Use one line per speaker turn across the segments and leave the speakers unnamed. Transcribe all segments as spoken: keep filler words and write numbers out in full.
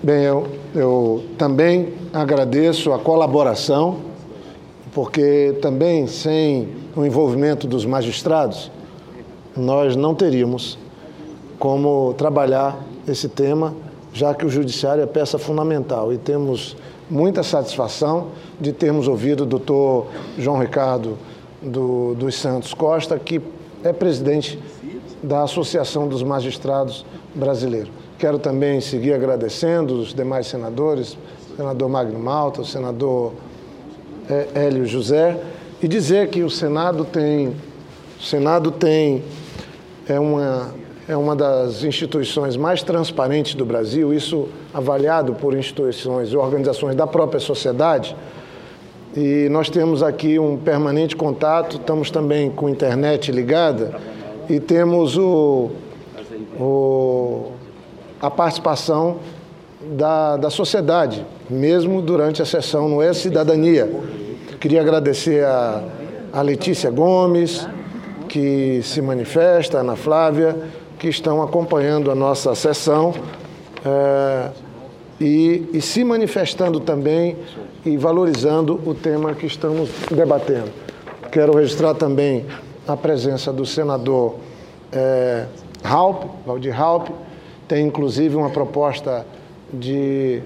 Bem, eu, eu também agradeço a colaboração, porque também sem o envolvimento dos magistrados, nós não teríamos como trabalhar esse tema, já que o judiciário é peça fundamental. E temos muita satisfação de termos ouvido o doutor João Ricardo do, dos Santos Costa, que é presidente da Associação dos Magistrados Brasileiros. Quero também seguir agradecendo os demais senadores, o senador Magno Malta, o senador é, Hélio José, e dizer que o Senado tem, o Senado tem é, uma, é uma das instituições mais transparentes do Brasil, isso avaliado por instituições e organizações da própria sociedade, e nós temos aqui um permanente contato, estamos também com a internet ligada, e temos o, o, a participação da, da sociedade, mesmo durante a sessão no E-Cidadania. Queria agradecer a, a Letícia Gomes, que se manifesta, a Ana Flávia, que estão acompanhando a nossa sessão é, e, e se manifestando também e valorizando o tema que estamos debatendo. Quero registrar também a presença do senador é, Raupp, Valdir Raupp, tem inclusive uma proposta de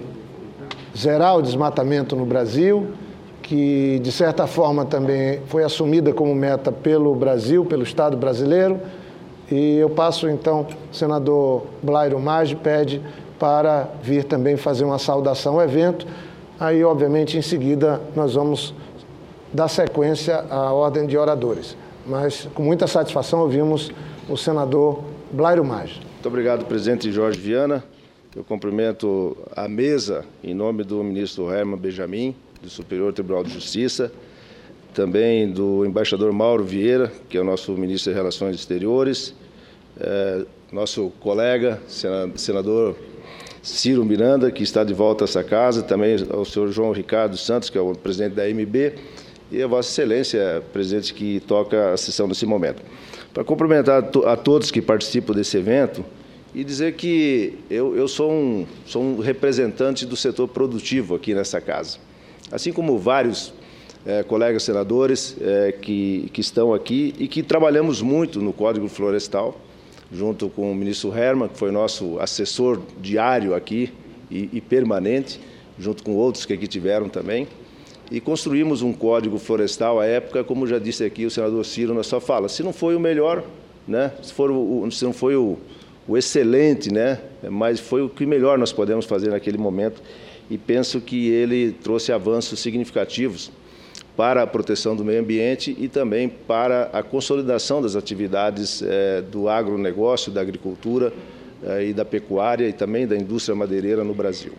zerar o desmatamento no Brasil, que de certa forma também foi assumida como meta pelo Brasil, pelo Estado brasileiro, e eu passo então, o senador Blairo Maggi pede para vir também fazer uma saudação ao evento, aí obviamente em seguida nós vamos dar sequência à ordem de oradores. Mas, com muita satisfação, ouvimos o senador Blairo Maggi.
Muito obrigado, presidente Jorge Viana. Eu cumprimento a mesa em nome do ministro Herman Benjamin, do Superior Tribunal de Justiça, também do embaixador Mauro Vieira, que é o nosso ministro de Relações Exteriores, é, nosso colega, senador Ciro Miranda, que está de volta a essa casa, também ao senhor João Ricardo Santos, que é o presidente da A M B, e a Vossa Excelência, presidente, que toca a sessão nesse momento. Para cumprimentar a todos que participam desse evento e dizer que eu, eu sou, um, sou um representante do setor produtivo aqui nessa casa. Assim como vários é, colegas senadores é, que, que estão aqui e que trabalhamos muito no Código Florestal, junto com o ministro Herman, que foi nosso assessor diário aqui e, e permanente, junto com outros que aqui tiveram também. E construímos um código florestal à época, como já disse aqui o senador Ciro na sua fala, se não foi o melhor, né, se, for o, se não foi o, o excelente, né, mas foi o que melhor nós podemos fazer naquele momento, e penso que ele trouxe avanços significativos para a proteção do meio ambiente e também para a consolidação das atividades eh, do agronegócio, da agricultura eh, e da pecuária e também da indústria madeireira no Brasil.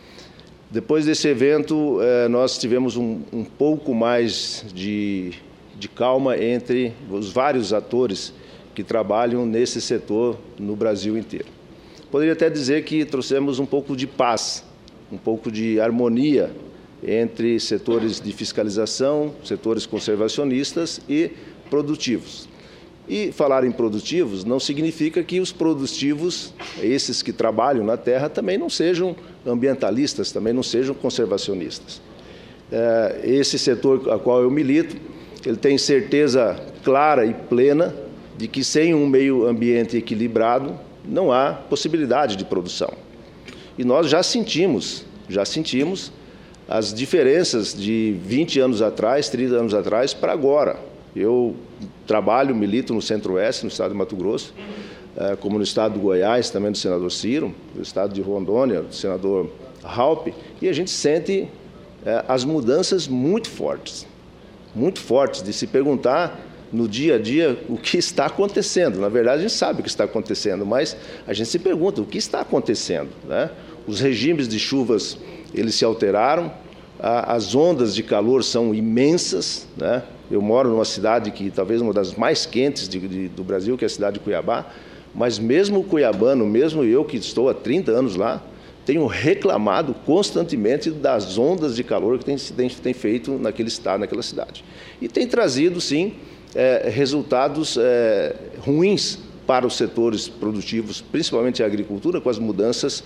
Depois desse evento, nós tivemos um, um pouco mais de, de calma entre os vários atores que trabalham nesse setor no Brasil inteiro. Poderia até dizer que trouxemos um pouco de paz, um pouco de harmonia entre setores de fiscalização, setores conservacionistas e produtivos. E falar em produtivos não significa que os produtivos, esses que trabalham na terra, também não sejam ambientalistas, também não sejam conservacionistas. Esse setor a qual eu milito, ele tem certeza clara e plena de que sem um meio ambiente equilibrado não há possibilidade de produção. E nós já sentimos, já sentimos as diferenças de vinte anos atrás, trinta anos atrás para agora. Eu trabalho, milito no Centro-Oeste, no estado de Mato Grosso, como no estado do Goiás, também do senador Ciro, no estado de Rondônia, do senador Raupp, e a gente sente as mudanças muito fortes, muito fortes, de se perguntar no dia a dia o que está acontecendo. Na verdade, a gente sabe o que está acontecendo, mas a gente se pergunta o que está acontecendo, né? Os regimes de chuvas, eles se alteraram, as ondas de calor são imensas, né? Eu moro numa cidade que talvez uma das mais quentes de, de, do Brasil, que é a cidade de Cuiabá, mas mesmo o cuiabano, mesmo eu que estou há trinta anos lá, tenho reclamado constantemente das ondas de calor que tem, tem, tem feito naquele estado, naquela cidade. E tem trazido, sim, é, resultados é, ruins para os setores produtivos, principalmente a agricultura, com as mudanças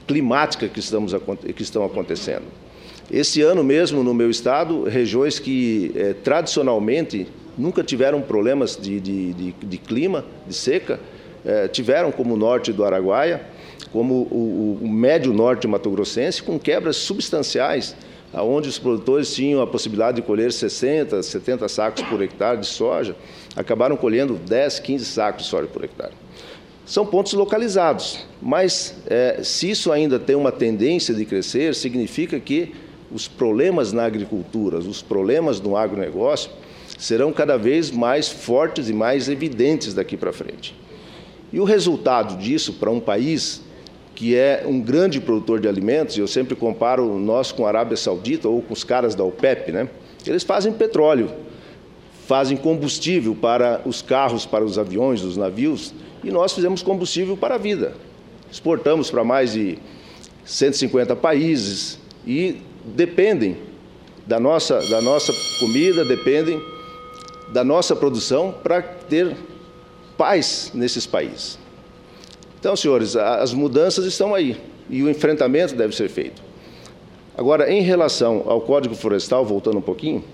climática que, estamos, que estão acontecendo. Esse ano mesmo, no meu estado, regiões que eh, tradicionalmente nunca tiveram problemas de, de, de, de clima, de seca, eh, tiveram como o norte do Araguaia, como o, o médio norte mato-grossense, com quebras substanciais, onde os produtores tinham a possibilidade de colher sessenta, setenta sacos por hectare de soja, acabaram colhendo dez, quinze sacos de soja por hectare. São pontos localizados, mas é, se isso ainda tem uma tendência de crescer, significa que os problemas na agricultura, os problemas no agronegócio, serão cada vez mais fortes e mais evidentes daqui para frente. E o resultado disso para um país que é um grande produtor de alimentos, e eu sempre comparo nós com a Arábia Saudita ou com os caras da OPEP, né? Eles fazem petróleo, fazem combustível para os carros, para os aviões, os navios, e nós fizemos combustível para a vida. Exportamos para mais de cento e cinquenta países e dependem da nossa, da nossa comida, dependem da nossa produção para ter paz nesses países. Então, senhores, as mudanças estão aí e o enfrentamento deve ser feito. Agora, em relação ao Código Florestal, voltando um pouquinho,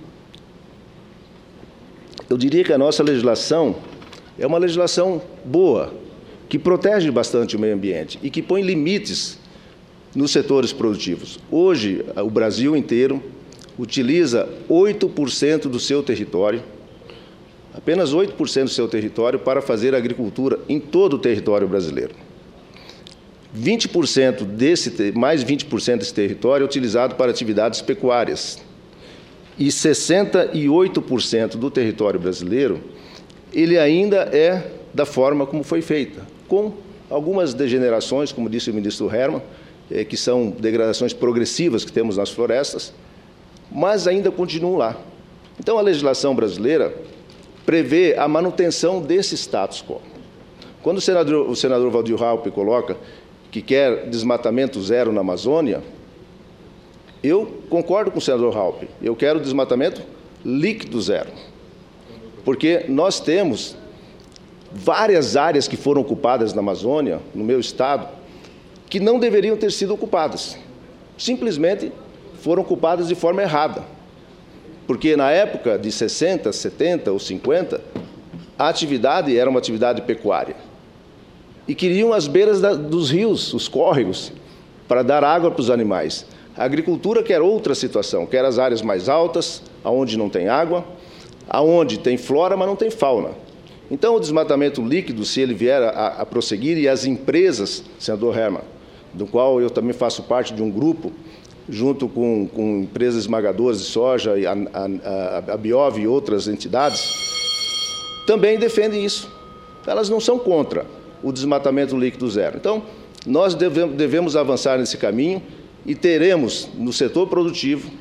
eu diria que a nossa legislação é uma legislação boa, que protege bastante o meio ambiente e que põe limites nos setores produtivos. Hoje, o Brasil inteiro utiliza oito por cento do seu território, apenas oito por cento do seu território para fazer agricultura em todo o território brasileiro. vinte por cento desse, mais vinte por cento desse território é utilizado para atividades pecuárias. E sessenta e oito por cento do território brasileiro, ele ainda é da forma como foi feita, com algumas degenerações, como disse o ministro Hermann, eh, que são degradações progressivas que temos nas florestas, mas ainda continuam lá. Então, a legislação brasileira prevê a manutenção desse status quo. Quando o senador, o senador Valdir Raupp coloca que quer desmatamento zero na Amazônia, eu concordo com o senador Raupp, eu quero desmatamento líquido zero, porque nós temos várias áreas que foram ocupadas na Amazônia, no meu estado, que não deveriam ter sido ocupadas, simplesmente foram ocupadas de forma errada. Porque na época de sessenta, setenta ou cinquenta, a atividade era uma atividade pecuária. E queriam as beiras da, dos rios, os córregos, para dar água para os animais. A agricultura quer outra situação, quer as áreas mais altas, onde não tem água, aonde tem flora, mas não tem fauna. Então, o desmatamento líquido, se ele vier a, a prosseguir, e as empresas, senador Hermann, do qual eu também faço parte de um grupo, junto com, com empresas esmagadoras de soja, a, a, a Biov e outras entidades, também defendem isso. Elas não são contra o desmatamento líquido zero. Então, nós devemos, devemos avançar nesse caminho e teremos no setor produtivo,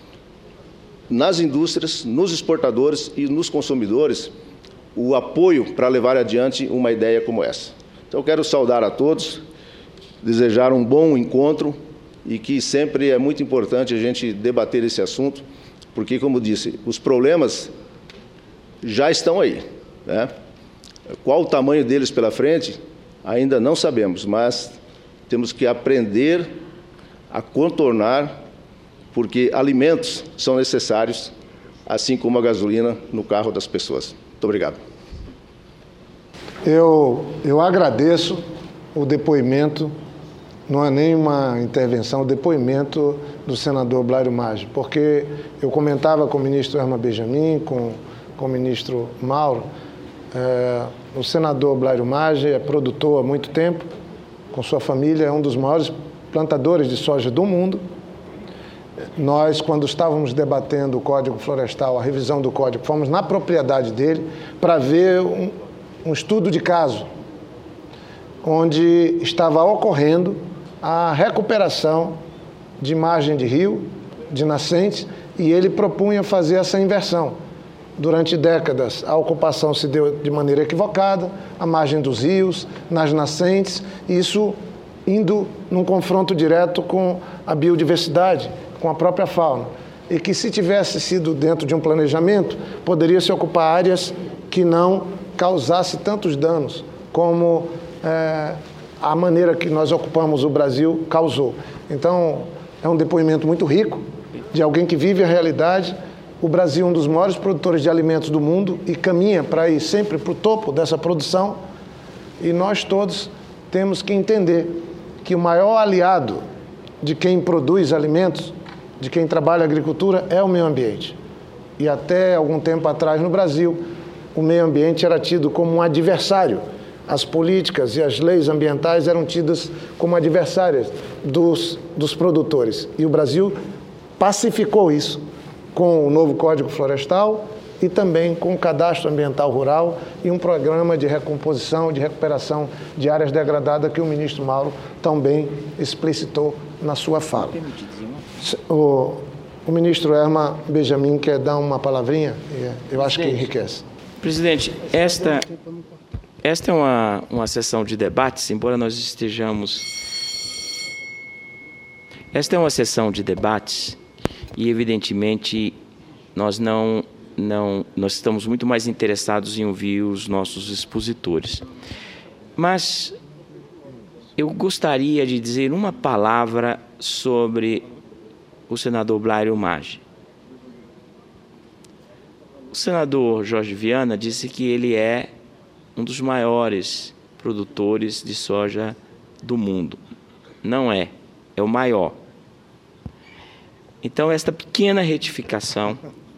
nas indústrias, nos exportadores e nos consumidores, o apoio para levar adiante uma ideia como essa. Então, eu quero saudar a todos, desejar um bom encontro, e que sempre é muito importante a gente debater esse assunto, porque, como disse, os problemas já estão aí, né? Qual o tamanho deles pela frente, ainda não sabemos, mas temos que aprender a contornar, porque alimentos são necessários, assim como a gasolina no carro das pessoas. Muito obrigado.
Eu, eu agradeço o depoimento. Não é nem uma intervenção, o depoimento do senador Blairo Maggi, porque eu comentava com o ministro Hermann Benjamin, com, com o ministro Mauro, é, o senador Blairo Maggi é produtor há muito tempo, com sua família, é um dos maiores plantadores de soja do mundo. Nós, quando estávamos debatendo o Código Florestal, a revisão do Código, fomos na propriedade dele para ver um, um estudo de caso, onde estava ocorrendo a recuperação de margem de rio, de nascentes, e ele propunha fazer essa inversão. Durante décadas, a ocupação se deu de maneira equivocada, a margem dos rios, nas nascentes, e isso indo num confronto direto com a biodiversidade, com a própria fauna. E que, se tivesse sido dentro de um planejamento, poderia se ocupar áreas que não causasse tantos danos, como é, a maneira que nós ocupamos o Brasil causou. Então, é um depoimento muito rico de alguém que vive a realidade. O Brasil é um dos maiores produtores de alimentos do mundo e caminha para ir sempre para o topo dessa produção. E nós todos temos que entender que o maior aliado de quem produz alimentos, de quem trabalha a agricultura, é o meio ambiente. E até algum tempo atrás no Brasil, o meio ambiente era tido como um adversário. As políticas e as leis ambientais eram tidas como adversárias dos, dos produtores. E o Brasil pacificou isso com o novo Código Florestal e também com o Cadastro Ambiental Rural e um programa de recomposição, de recuperação de áreas degradadas que o ministro Mauro também explicitou na sua fala. O, o ministro Herman Benjamin quer dar uma palavrinha? Eu acho que enriquece.
Presidente, esta, esta é uma, uma sessão de debates, embora nós estejamos... Esta é uma sessão de debates e, evidentemente, nós não, não, nós estamos muito mais interessados em ouvir os nossos expositores. Mas eu gostaria de dizer uma palavra sobre o senador Blairo Maggi. O senador Jorge Viana disse que ele é um dos maiores produtores de soja do mundo. Não é, é o maior. Então, esta pequena retificação.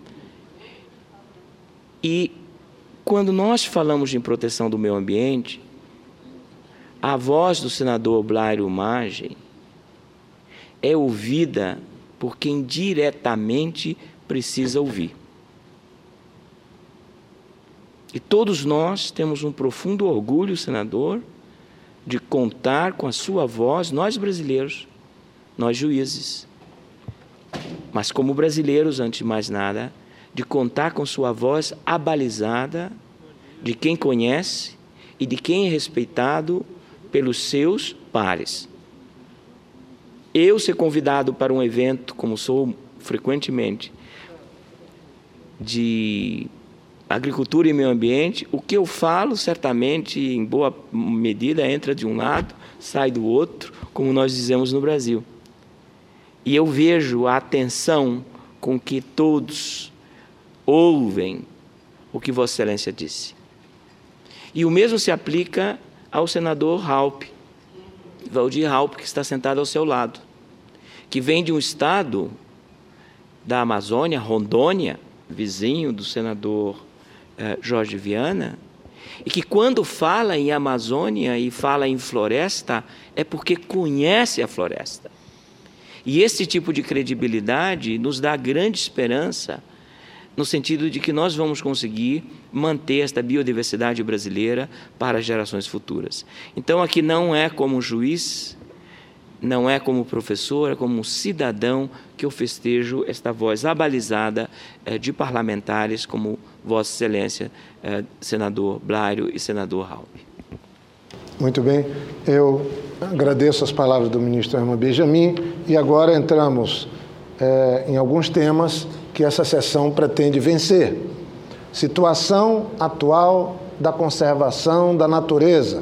E quando nós falamos em proteção do meio ambiente, a voz do senador Blairo Maggi é ouvida por quem diretamente precisa ouvir. E todos nós temos um profundo orgulho, senador, de contar com a sua voz, nós brasileiros, nós juízes. Mas como brasileiros, antes de mais nada, de contar com sua voz abalizada de quem conhece e de quem é respeitado pelos seus pares. Eu ser convidado para um evento, como sou frequentemente, de agricultura e meio ambiente, o que eu falo, certamente, em boa medida, entra de um lado, sai do outro, como nós dizemos no Brasil. E eu vejo a atenção com que todos ouvem o que Vossa Excelência disse. E o mesmo se aplica ao senador Raupp, Valdir Raupp, que está sentado ao seu lado, que vem de um estado da Amazônia, Rondônia, vizinho do senador eh, Jorge Viana, e que quando fala em Amazônia e fala em floresta, é porque conhece a floresta. E esse tipo de credibilidade nos dá grande esperança, no sentido de que nós vamos conseguir manter esta biodiversidade brasileira para as gerações futuras. Então, aqui não é como juiz, não é como professor, é como um cidadão que eu festejo esta voz abalizada eh, de parlamentares como Vossa Excelência, eh, senador Blairo e senador Raupp.
Muito bem. Eu agradeço as palavras do ministro Herman Benjamin e agora entramos eh, em alguns temas que essa sessão pretende vencer. Situação atual da conservação da natureza.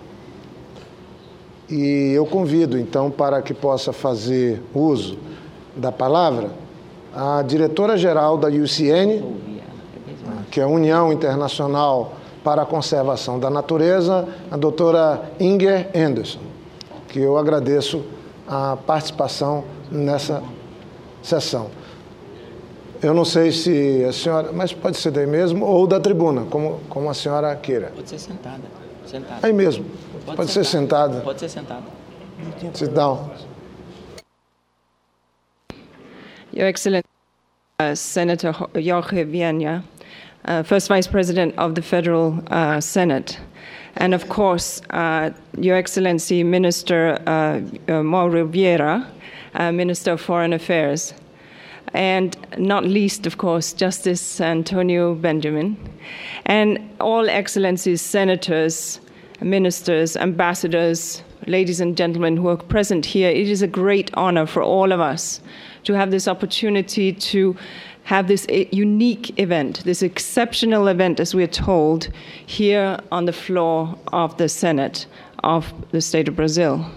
E eu convido, então, para que possa fazer uso da palavra, a diretora-geral da U C N, que é a União Internacional para a Conservação da Natureza, a doutora Inger Anderson, que eu agradeço a participação nessa sessão. Eu não sei se a senhora, mas pode ser daí mesmo, ou da tribuna, como, como a senhora queira.
Pode ser sentada. sentada.
Aí mesmo. Pode, pode ser sentada.
Pode ser sentada.
Sit down.
Your Excellency, uh, Senator Jorge Viana, uh, First Vice President of the Federal uh, Senate, and of course, uh, Your Excellency, Minister uh, uh, Mauro Vieira, uh, Minister of Foreign Affairs, and not least, of course, Justice Antonio Benjamin, and all Excellencies, Senators, Ministers, Ambassadors, ladies and gentlemen who are present here. It is a great honor for all of us to have this opportunity to have this unique event, this exceptional event, as we're told, here on the floor of the Senate of the state of Brazil.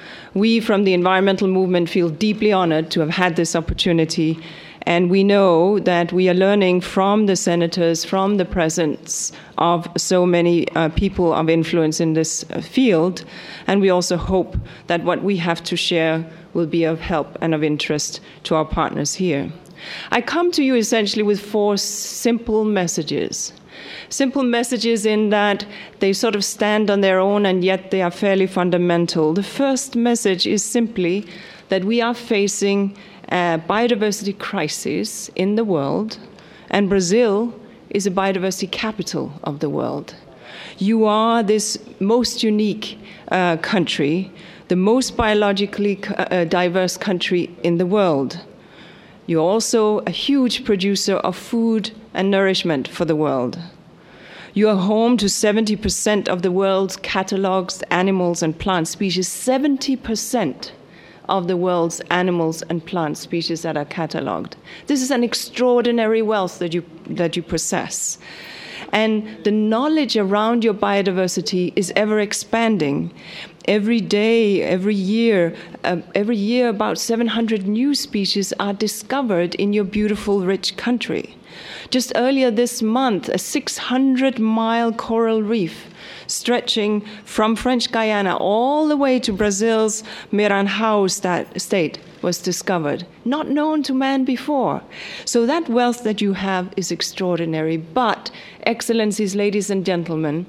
We from the environmental movement feel deeply honored to have had this opportunity, and we know that we are learning from the senators, from the presence of so many uh, people of influence in this uh, field, and we also hope that what we have to share will be of help and of interest to our partners here. I come to you essentially with four simple messages. Simple messages in that they sort of stand on their own and yet they are fairly fundamental. The first message is simply that we are facing a biodiversity crisis in the world, and Brazil is a biodiversity capital of the world. You are this most unique uh, country, the most biologically uh, diverse country in the world. You're also a huge producer of food and nourishment for the world. You are home to seventy percent of the world's catalogued animals and plant species, seventy percent of the world's animals and plant species that are catalogued. This is an extraordinary wealth that you, that you possess. And the knowledge around your biodiversity is ever expanding. Every day, every year, uh, every year about seven hundred new species are discovered in your beautiful, rich country. Just earlier this month, a six hundred mile coral reef stretching from French Guiana all the way to Brazil's Maranhão state was discovered, not known to man before. So that wealth that you have is extraordinary. But, Excellencies, ladies and gentlemen,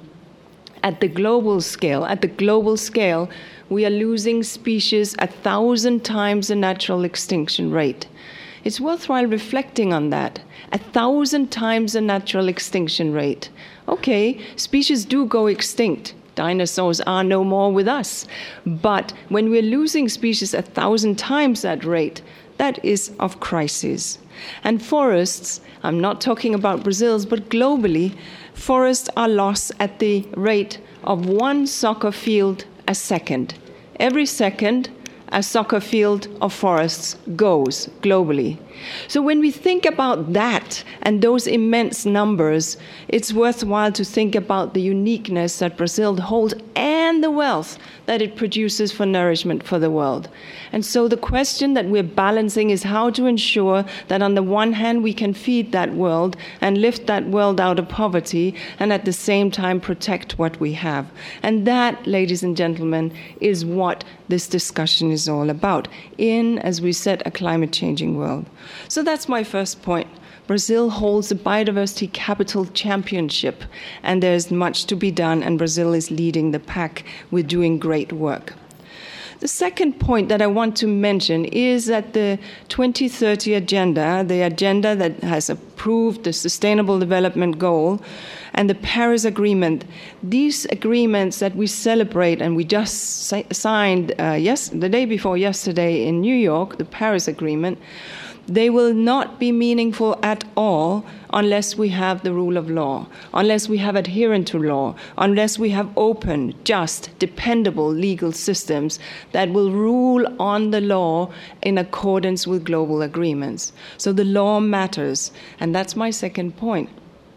at the global scale, at the global scale, we are losing species a thousand times the natural extinction rate. It's worthwhile reflecting on that. A thousand times the natural extinction rate. Okay, species do go extinct. Dinosaurs are no more with us. But when we're losing species a thousand times that rate, that is of crisis. And forests, I'm not talking about Brazil's, but globally, forests are lost at the rate of one soccer field a second. Every second, a soccer field of forests goes globally. So when we think about that and those immense numbers, it's worthwhile to think about the uniqueness that Brazil holds and the wealth that it produces for nourishment for the world. And so the question that we're balancing is how to ensure that on the one hand we can feed that world and lift that world out of poverty and at the same time protect what we have. And that, ladies and gentlemen, is what this discussion is all about in, as we said, a climate-changing world. So that's my first point. Brazil holds the biodiversity capital championship, and there's much to be done, and Brazil is leading the pack with doing great work. The second point that I want to mention is that the twenty thirty agenda, the agenda that has approved the Sustainable Development Goal and the Paris Agreement, these agreements that we celebrate and we just signed uh, yes, the day before yesterday in New York, the Paris Agreement, they will not be meaningful at all unless we have the rule of law, unless we have adherence to law, unless we have open, just, dependable legal systems that will rule on the law in accordance with global agreements. So the law matters, and that's my second point.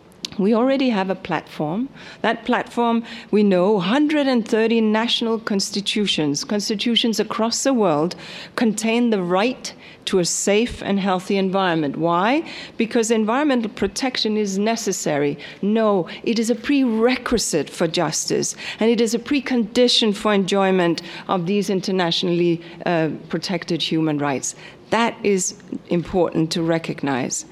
We already have a platform. That platform, we know, one hundred thirty national constitutions, constitutions across the world, contain the right to a safe and healthy environment. Why? Because environmental protection is necessary. No, it is a prerequisite for justice, and it is a precondition for enjoyment of these internationally uh, protected human rights. That is important to recognize.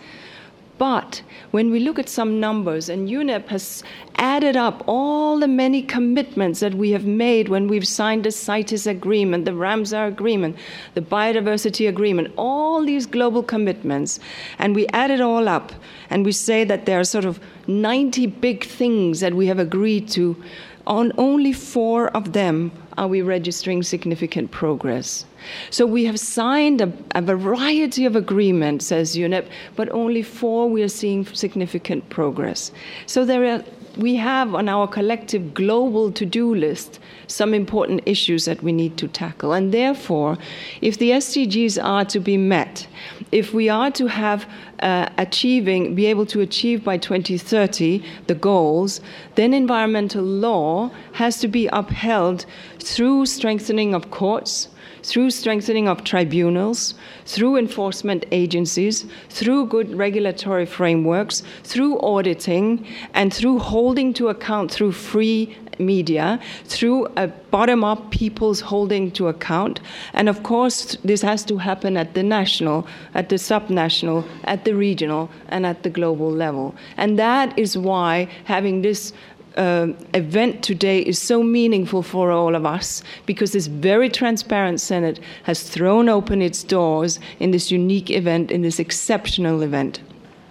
But when we look at some numbers, and U N E P has added up all the many commitments that we have made when we've signed the CITES agreement, the Ramsar agreement, the biodiversity agreement, all these global commitments, and we add it all up, and we say that there are sort of ninety big things that we have agreed to. On only four of them are we registering significant progress. So we have signed a, a variety of agreements as U N E P, but only four we are seeing significant progress. So there are, we have on our collective global to-do list some important issues that we need to tackle. And therefore, if the S D Gs are to be met, if we are to have uh, achieving, be able to achieve by twenty thirty the goals, then environmental law has to be upheld through strengthening of courts, through strengthening of tribunals, through enforcement agencies, through good regulatory frameworks, through auditing, and through holding to account through free media, through a bottom-up people's holding to account. And of course, this has to happen at the national, at the subnational, at the regional, and at the global level. And that is why having this Uh, event today is so meaningful for all of us, because this very transparent Senate has thrown open its doors in this unique event, in this exceptional event.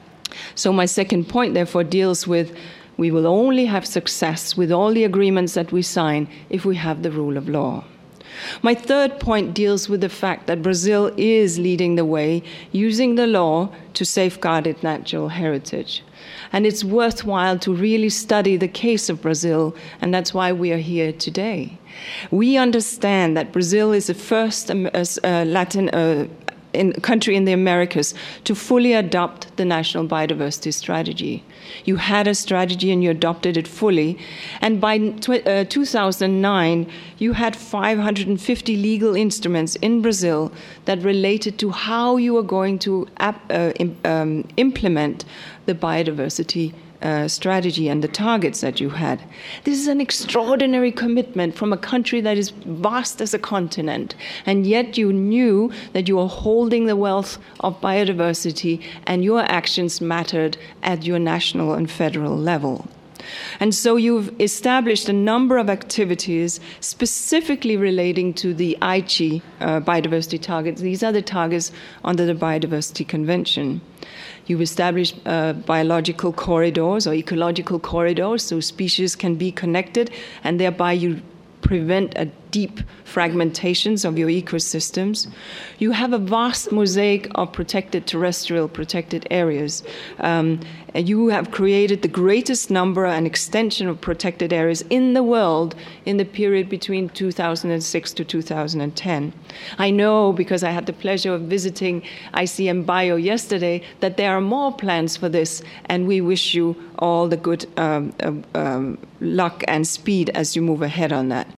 So my second point, therefore, deals with we will only have success with all the agreements that we sign if we have the rule of law. My third point deals with the fact that Brazil is leading the way, using the law to safeguard its natural heritage. And it's worthwhile to really study the case of Brazil, and that's why we are here today. We understand that Brazil is the first um, uh, Latin uh, in, country in the Americas to fully adopt the National Biodiversity Strategy. You had a strategy and you adopted it fully. And by uh, two thousand nine, you had five hundred fifty legal instruments in Brazil that related to how you are going to ap uh, im um, implement the biodiversity Uh, strategy and the targets that you had. This is an extraordinary commitment from a country that is vast as a continent, and yet you knew that you are holding the wealth of biodiversity and your actions mattered at your national and federal level. And so you've established a number of activities specifically relating to the Aichi uh, biodiversity targets. These are the targets under the Biodiversity Convention. You've established uh, biological corridors or ecological corridors so species can be connected, and thereby you prevent a deep fragmentations of your ecosystems. You have a vast mosaic of protected terrestrial protected areas. Um, and you have created the greatest number and extension of protected areas in the world in the period between two thousand six to two thousand ten. I know, because I had the pleasure of visiting I C M Bio yesterday, that there are more plans for this, and we wish you all the good um, uh, um, luck and speed as you move ahead on that.